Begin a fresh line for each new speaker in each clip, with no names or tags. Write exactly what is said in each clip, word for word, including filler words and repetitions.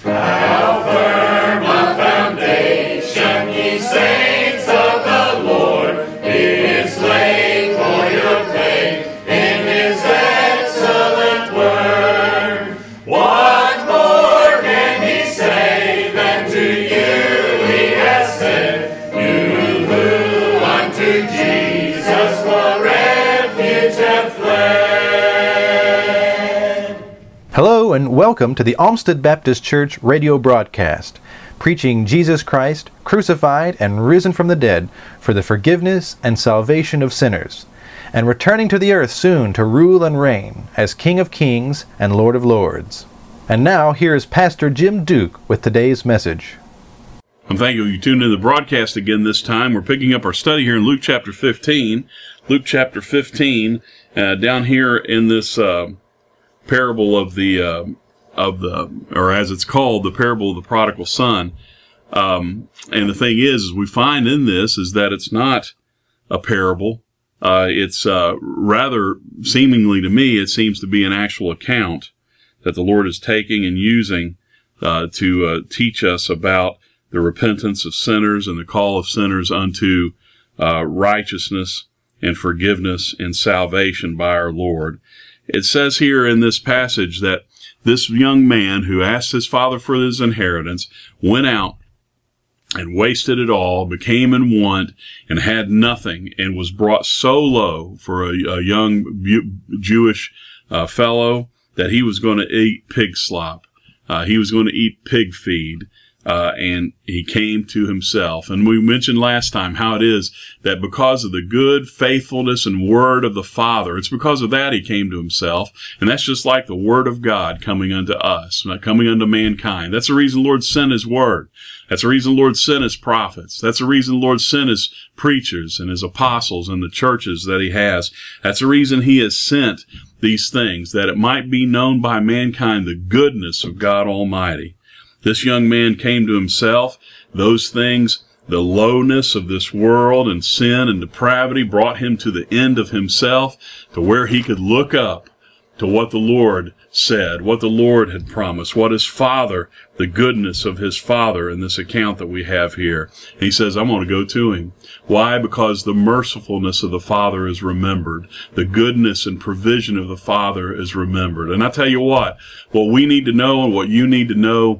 How firm a foundation, ye saints of the Lord, is laid for your faith in his excellent word. What more can he say than to you he has said, you who unto Jesus for refuge have fled?
Hello and welcome to the Olmsted Baptist Church radio broadcast, preaching Jesus Christ, crucified and risen from the dead for the forgiveness and salvation of sinners, and returning to the earth soon to rule and reign as King of Kings and Lord of Lords. And now here is Pastor Jim Duke with today's message.
I'm thankful you tuned in to the broadcast again this time. We're picking up our study here in Luke chapter fifteen. Luke chapter fifteen, uh, down here in this uh, parable of the, uh, of the, or as it's called, the parable of the prodigal son. Um, and the thing is, is we find in this is that it's not a parable. Uh, it's uh, rather, seemingly to me, it seems to be an actual account that the Lord is taking and using uh, to uh, teach us about the repentance of sinners and the call of sinners unto uh, righteousness and forgiveness and salvation by our Lord. It says here in this passage that this young man who asked his father for his inheritance went out and wasted it all, became in want, and had nothing, and was brought so low for a, a young bu- Jewish uh, fellow that he was going to eat pig slop. Uh, he was going to eat pig feed. Uh, and he came to himself. And we mentioned last time how it is that because of the good faithfulness and word of the Father, it's because of that he came to himself. And that's just like the word of God coming unto us, not coming unto mankind. That's the reason the Lord sent his word. That's the reason the Lord sent his prophets. That's the reason the Lord sent his preachers and his apostles and the churches that he has. That's the reason he has sent these things, that it might be known by mankind the goodness of God Almighty. This young man came to himself. Those things, the lowness of this world and sin and depravity, brought him to the end of himself, to where he could look up to what the Lord said, what the Lord had promised, what his father, the goodness of his father in this account that we have here. And he says, I'm going to go to him. Why? Because the mercifulness of the Father is remembered. The goodness and provision of the Father is remembered. And I tell you what, what we need to know and what you need to know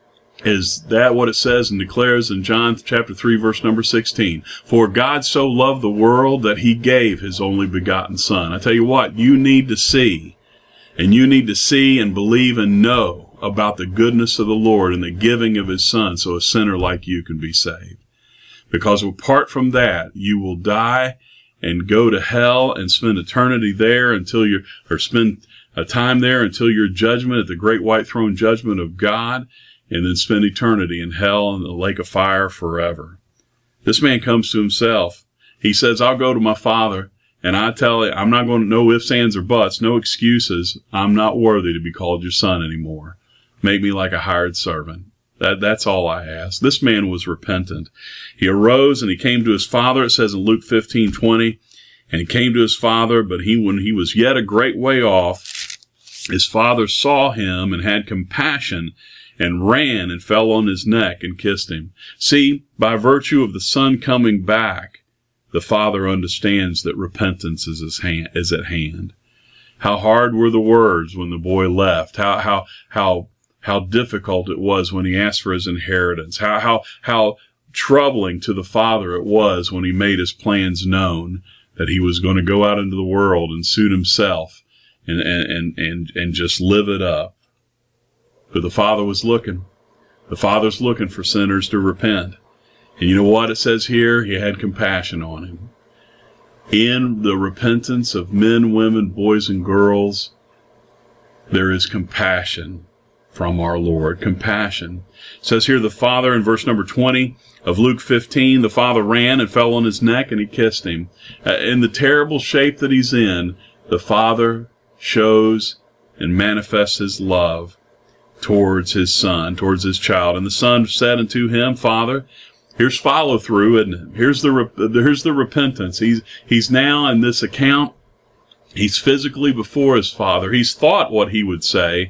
is that what it says and declares in John chapter three, verse number sixteen. For God so loved the world that he gave his only begotten Son. I tell you what, you need to see, and you need to see and believe and know about the goodness of the Lord and the giving of his Son so a sinner like you can be saved. Because apart from that, you will die and go to hell and spend eternity there until you're, or spend a time there until your judgment at the great white throne judgment of God, and then spend eternity in hell and the lake of fire forever. This man comes to himself. He says, I'll go to my father, and I tell him, I'm not going to, no ifs, ands, or buts, no excuses. I'm not worthy to be called your son anymore. Make me like a hired servant. That, that's all I ask. This man was repentant. He arose and he came to his father. It says in Luke fifteen twenty, and he came to his father, but he, when he was yet a great way off, his father saw him and had compassion and ran and fell on his neck and kissed him. See, by virtue of the son coming back, the father understands that repentance is, his hand, is at hand. How hard were the words when the boy left? How how how how difficult it was when he asked for his inheritance. How how how troubling to the father it was when he made his plans known that he was going to go out into the world and suit himself and and and and just live it up. But the Father was looking. The Father's looking for sinners to repent. And you know what it says here? He had compassion on him. In the repentance of men, women, boys, and girls, there is compassion from our Lord. Compassion. It says here the Father in verse number twenty of Luke fifteen, the Father ran and fell on his neck and he kissed him. Uh, in the terrible shape that he's in, the Father shows and manifests his love towards his son, towards his child. And the son said unto him, Father, here's follow through, and here's the here's the repentance. He's he's now in this account. He's physically before his father. He's thought what he would say,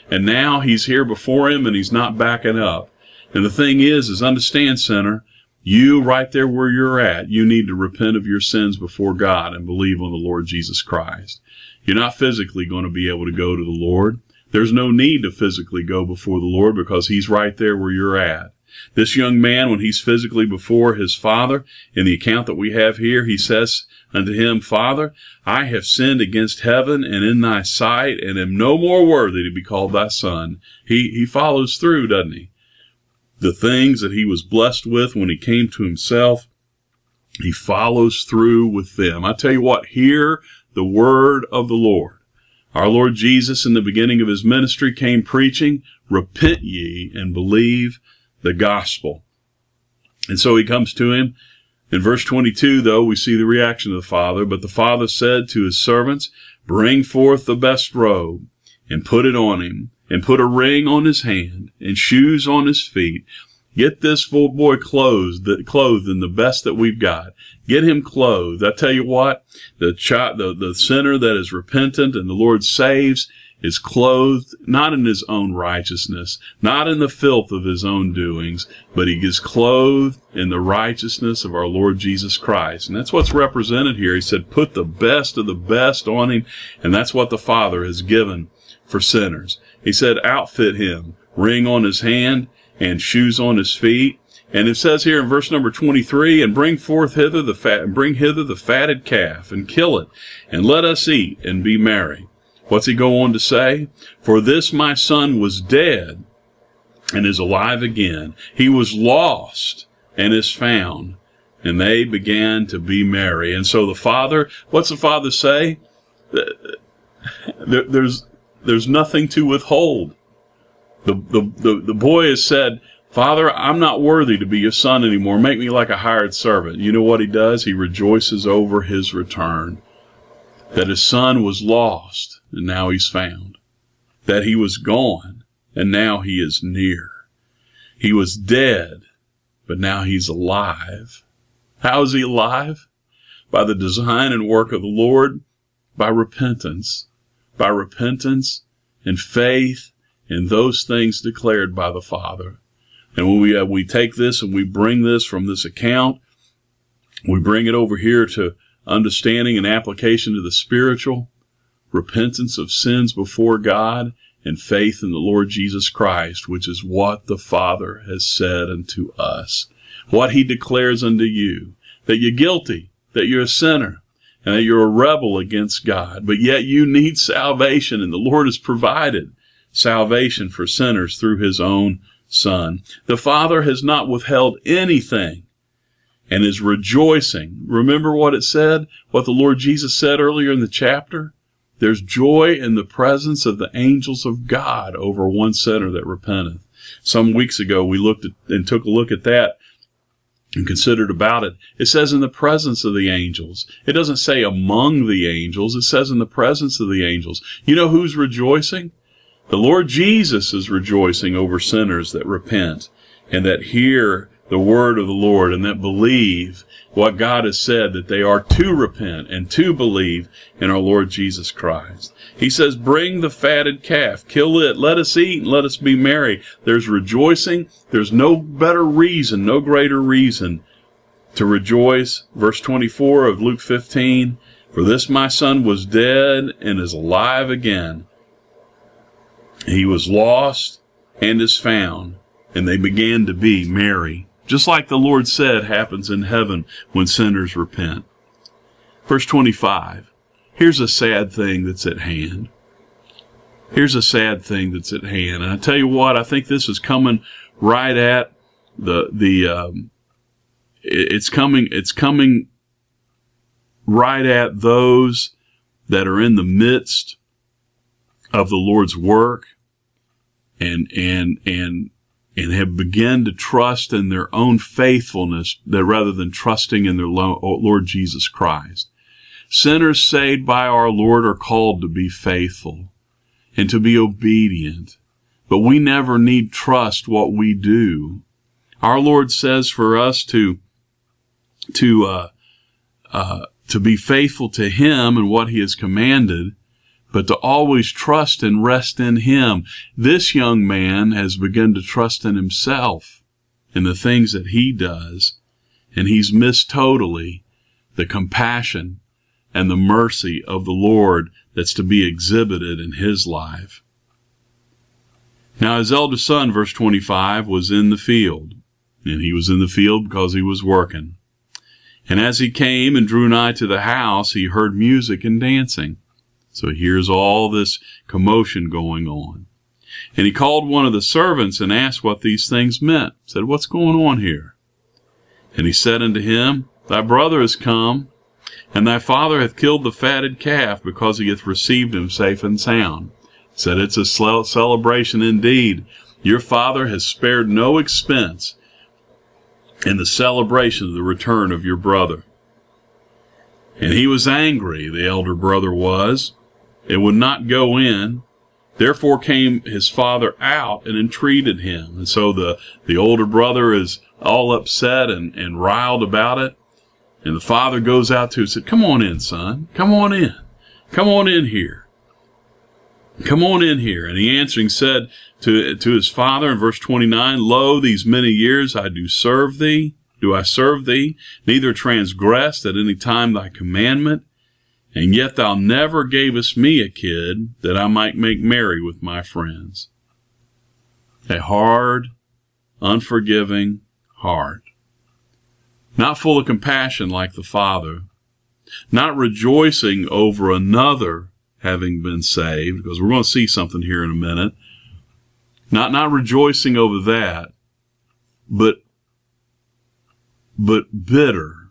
And now he's here before him and he's not backing up. And the thing is, is understand, sinner, you right there where you're at, you need to repent of your sins before God and believe on the Lord Jesus Christ. You're not physically going to be able to go to the Lord. There's no need to physically go before the Lord because he's right there where you're at. This young man, when he's physically before his father, in the account that we have here, he says unto him, Father, I have sinned against heaven and in thy sight, and am no more worthy to be called thy son. He, he follows through, doesn't he? The things that he was blessed with when he came to himself, he follows through with them. I tell you what, hear the word of the Lord. Our Lord Jesus, in the beginning of his ministry, came preaching, repent ye and believe the gospel. And so he comes to him. In verse twenty-two, though, we see the reaction of the father. But the father said to his servants, bring forth the best robe and put it on him, and put a ring on his hand and shoes on his feet. Get this full boy clothed, clothed in the best that we've got. Get him clothed. I tell you what, the child, the, the sinner that is repentant and the Lord saves is clothed not in his own righteousness, not in the filth of his own doings, but he is clothed in the righteousness of our Lord Jesus Christ. And that's what's represented here. He said, put the best of the best on him, and that's what the Father has given for sinners. He said, outfit him, ring on his hand and shoes on his feet. And it says here in verse number twenty-three, and bring forth hither the fat, and bring hither the fatted calf, and kill it, and let us eat and be merry. What's he go on to say? For this my son was dead and is alive again. He was lost and is found. And they began to be merry. And so the father, what's the father say? There, there's, there's nothing to withhold. The, the, the, the boy has said, Father, I'm not worthy to be your son anymore. Make me like a hired servant. You know what he does? He rejoices over his return. That his son was lost, and now he's found. That he was gone, and now he is near. He was dead, but now he's alive. How is he alive? By the design and work of the Lord, by repentance. By repentance and faith in those things declared by the Father. And when we, uh, we take this and we bring this from this account, we bring it over here to understanding and application to the spiritual, repentance of sins before God, and faith in the Lord Jesus Christ, which is what the Father has said unto us. What he declares unto you, that you're guilty, that you're a sinner, and that you're a rebel against God, but yet you need salvation, and the Lord has provided salvation for sinners through his own Son. The Father has not withheld anything and is rejoicing. Remember what it said, what the Lord Jesus said earlier in the chapter? There's joy in the presence of the angels of God over one sinner that repenteth. Some weeks ago, we looked at and took a look at that and considered about it. It says in the presence of the angels. It doesn't say among the angels. It says in the presence of the angels. You know who's rejoicing? The Lord Jesus is rejoicing over sinners that repent and that hear the word of the Lord and that believe what God has said, that they are to repent and to believe in our Lord Jesus Christ. He says, bring the fatted calf, kill it, let us eat and let us be merry. There's rejoicing. There's no better reason, no greater reason to rejoice. Verse twenty-four of Luke fifteen, for this my son was dead and is alive again. He was lost and is found, and they began to be merry. Just like the Lord said happens in heaven when sinners repent. Verse twenty-five, here's a sad thing that's at hand. Here's a sad thing that's at hand. And I tell you what, I think this is coming right at the, the, um, it's coming, it's coming right at those that are in the midst of the Lord's work and, and, and, and have begun to trust in their own faithfulness that rather than trusting in their Lord Jesus Christ. Sinners saved by our Lord are called to be faithful and to be obedient, but we never need trust what we do. Our Lord says for us to, to, uh, uh, to be faithful to Him and what He has commanded, but to always trust and rest in Him. This young man has begun to trust in himself, in the things that he does, and he's missed totally the compassion and the mercy of the Lord that's to be exhibited in his life. Now his eldest son, verse twenty-five, was in the field, and he was in the field because he was working. And as he came and drew nigh to the house, he heard music and dancing. So he hears all this commotion going on. And he called one of the servants and asked what these things meant. He said, "What's going on here?" And he said unto him, "Thy brother is come, and thy father hath killed the fatted calf, because he hath received him safe and sound." He said, "It's a celebration indeed. Your father has spared no expense in the celebration of the return of your brother." And he was angry, the elder brother was, and would not go in. Therefore came his father out and entreated him. And so the, the older brother is all upset and, and riled about it. And the father goes out to him and said, "Come on in, son. Come on in. Come on in here. Come on in here." And he answering said to, to his father in verse twenty-nine, "Lo, these many years I do serve thee. Do I serve thee? Neither transgressed at any time thy commandment. And yet thou never gavest me a kid that I might make merry with my friends." A hard, unforgiving heart. Not full of compassion like the father. Not rejoicing over another having been saved, because we're going to see something here in a minute. Not, not rejoicing over that, but, but bitter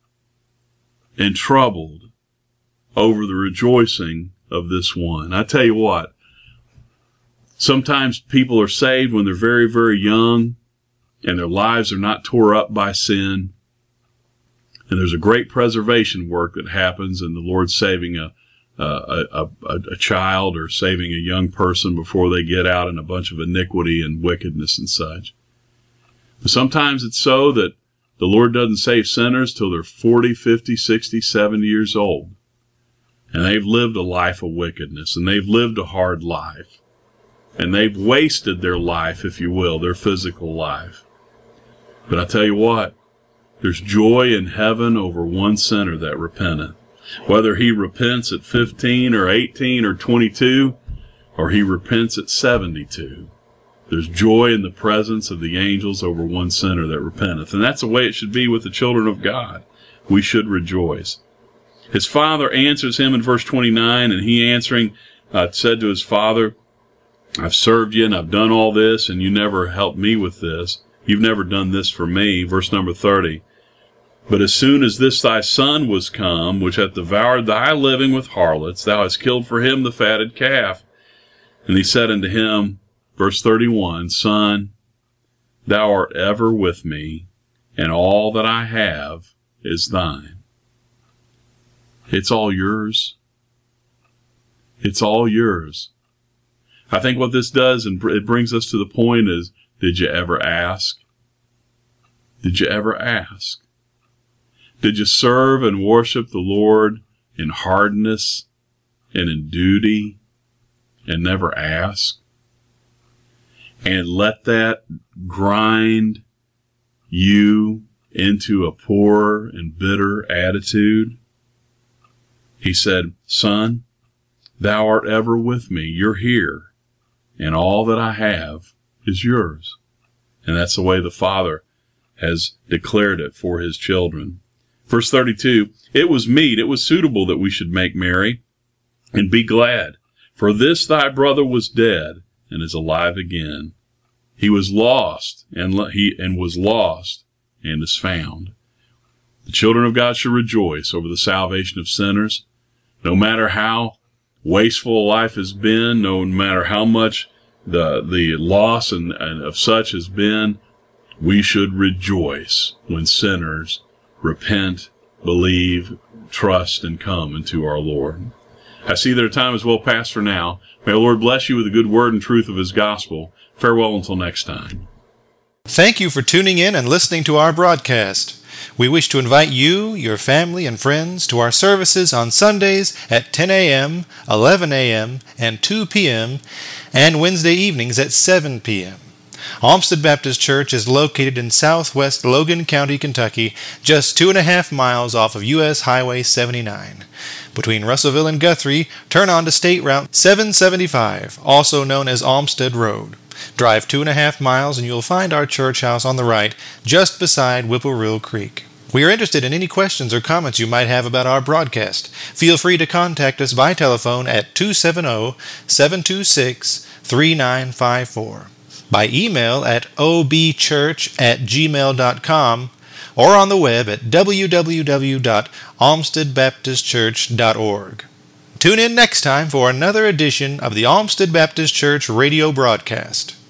and troubled over the rejoicing of this one. I tell you what, sometimes people are saved when they're very, very young, and their lives are not tore up by sin. And there's a great preservation work that happens in the Lord saving a, a, a, a, a child or saving a young person before they get out in a bunch of iniquity and wickedness and such. But sometimes it's so that the Lord doesn't save sinners till they're forty, fifty, sixty, seventy years old. And they've lived a life of wickedness, and they've lived a hard life. And they've wasted their life, if you will, their physical life. But I tell you what, there's joy in heaven over one sinner that repenteth. Whether he repents at fifteen or eighteen or twenty-two, or he repents at seventy-two, there's joy in the presence of the angels over one sinner that repenteth. And that's the way it should be with the children of God. We should rejoice. His father answers him in verse twenty-nine, and he answering uh, said to his father, "I've served you and I've done all this, and you never helped me with this. You've never done this for me." Verse number thirty. "But as soon as this thy son was come, which hath devoured thy living with harlots, thou hast killed for him the fatted calf. And he said unto him," verse thirty-one, "Son, thou art ever with me, and all that I have is thine." It's all yours. It's all yours. I think what this does, and it brings us to the point, is, did you ever ask? Did you ever ask? Did you serve and worship the Lord in hardness and in duty and never ask? And let that grind you into a poor and bitter attitude? He said, "Son, thou art ever with me. You're here. And all that I have is yours." And that's the way the Father has declared it for his children. Verse thirty-two, "It was meet, it was suitable that we should make merry and be glad. For this thy brother was dead and is alive again. He was lost and he and was lost and is found." The children of God should rejoice over the salvation of sinners. No matter how wasteful life has been, no matter how much the the loss and, and of such has been, we should rejoice when sinners repent, believe, trust, and come into our Lord. I see that our time is well past for now. May the Lord bless you with the good word and truth of his gospel. Farewell until next time.
Thank you for tuning in and listening to our broadcast. We wish to invite you, your family, and friends to our services on Sundays at ten a.m., eleven a.m., and two p.m., and Wednesday evenings at seven p.m. Olmsted Baptist Church is located in southwest Logan County, Kentucky, just two and a half miles off of U S Highway seventy-nine. Between Russellville and Guthrie, turn on to State Route seven seventy-five, also known as Olmsted Road. Drive two and a half miles and you'll find our church house on the right, just beside Whippoorwill Creek. We are interested in any questions or comments you might have about our broadcast. Feel free to contact us by telephone at two seven zero, seven two six, three nine five four. By email at o b church at gmail dot com, or on the web at w w w dot olmsted baptist church dot org. Tune in next time for another edition of the Olmsted Baptist Church radio broadcast.